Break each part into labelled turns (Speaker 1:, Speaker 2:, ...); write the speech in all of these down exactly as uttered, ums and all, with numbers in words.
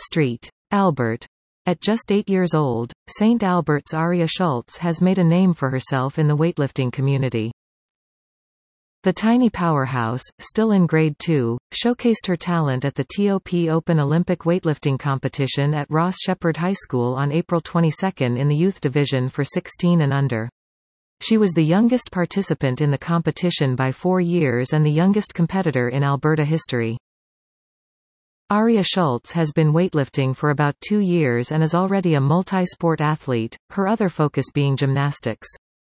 Speaker 1: Street. Albert. At just eight years old, Saint Albert's Aria Schultz has made a name for herself in the weightlifting community. The tiny powerhouse, still in grade two, showcased her talent at the T O P Open Olympic weightlifting competition at Ross Shepherd High School on April twenty-second in the youth division for sixteen and under. She was the youngest participant in the competition by four years and the youngest competitor in Alberta history. Aria Schultz has been weightlifting for about two years and is already a multi-sport athlete, her other focus being gymnastics.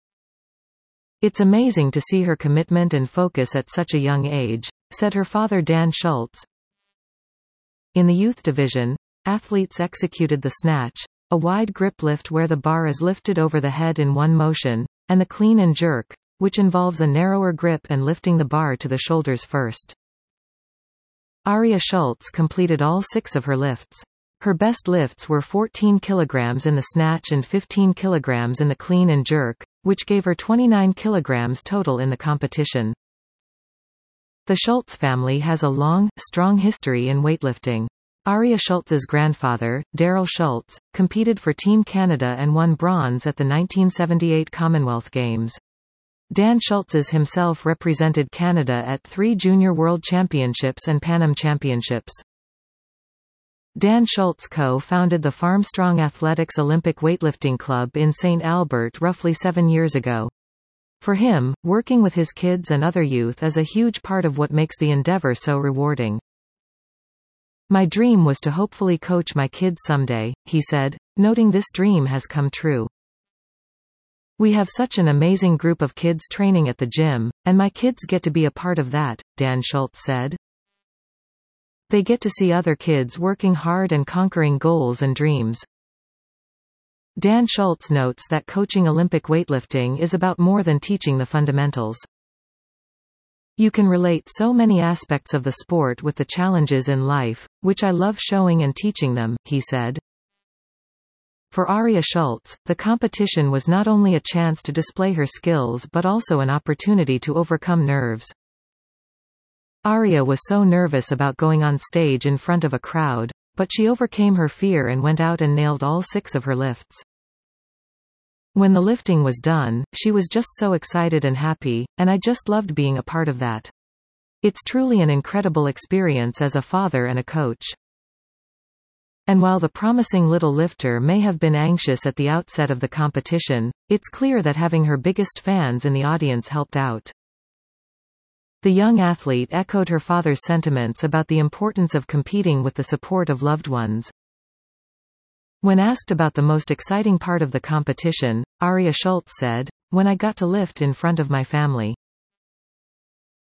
Speaker 1: "It's amazing to see her commitment and focus at such a young age," said her father Dan Schultz. In the youth division, athletes executed the snatch, a wide grip lift where the bar is lifted over the head in one motion, and the clean and jerk, which involves a narrower grip and lifting the bar to the shoulders first. Aria Schultz completed all six of her lifts. Her best lifts were fourteen kilograms in the snatch and fifteen kilograms in the clean and jerk, which gave her twenty-nine kilograms total in the competition. The Schultz family has a long, strong history in weightlifting. Aria Schultz's grandfather, Daryl Schultz, competed for Team Canada and won bronze at the nineteen seventy-eight Commonwealth Games. Dan Schultz's himself represented Canada at three Junior World Championships and Pan Am Championships. Dan Schultz co-founded the Farmstrong Athletics Olympic Weightlifting Club in Saint Albert roughly seven years ago. For him, working with his kids and other youth is a huge part of what makes the endeavor so rewarding. "My dream was to hopefully coach my kids someday," he said, noting this dream has come true. "We have such an amazing group of kids training at the gym, and my kids get to be a part of that," Dan Schultz said. "They get to see other kids working hard and conquering goals and dreams." Dan Schultz notes that coaching Olympic weightlifting is about more than teaching the fundamentals. "You can relate so many aspects of the sport with the challenges in life, which I love showing and teaching them," he said. For Aria Schultz, the competition was not only a chance to display her skills but also an opportunity to overcome nerves. Aria was so nervous about going on stage in front of a crowd, but she overcame her fear and went out and nailed all six of her lifts. "When the lifting was done, she was just so excited and happy, and I just loved being a part of that. It's truly an incredible experience as a father and a coach." And while the promising little lifter may have been anxious at the outset of the competition, it's clear that having her biggest fans in the audience helped out. The young athlete echoed her father's sentiments about the importance of competing with the support of loved ones. When asked about the most exciting part of the competition, Aria Schultz said, "When I got to lift in front of my family.